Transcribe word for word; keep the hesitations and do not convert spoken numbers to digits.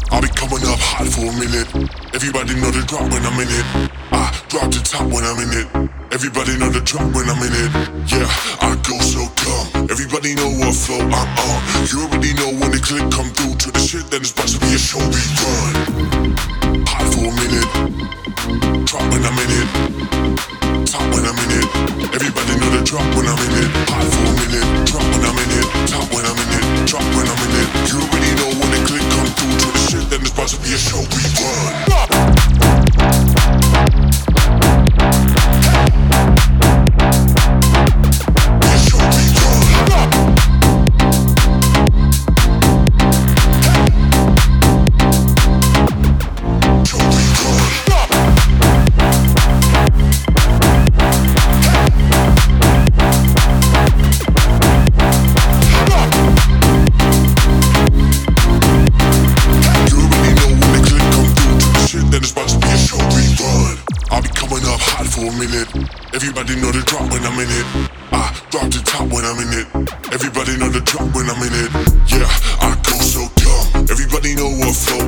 I'll be coming up hot for a minute. Everybody know the drop when I'm in it. I drop the top when I'm in it. Everybody know the drop when I'm in it. Yeah, I go so dumb. Everybody know what flow I'm on. You already know when the click come through to the shit, then it's about to be a show we run. Hot for a minute. Drop when I'm in it. Top when I'm in it. Everybody know the drop when I'm in it. Hot for a minute. Drop when I'm in it. Top when I'm in it. Drop when I'm in it. You already know when the click come through to the shit, then it's about to be a show we run. Everybody know the drop when I'm in it. I drop the top when I'm in it. Everybody know the drop when I'm in it. Yeah, I go so dumb. Everybody know what flow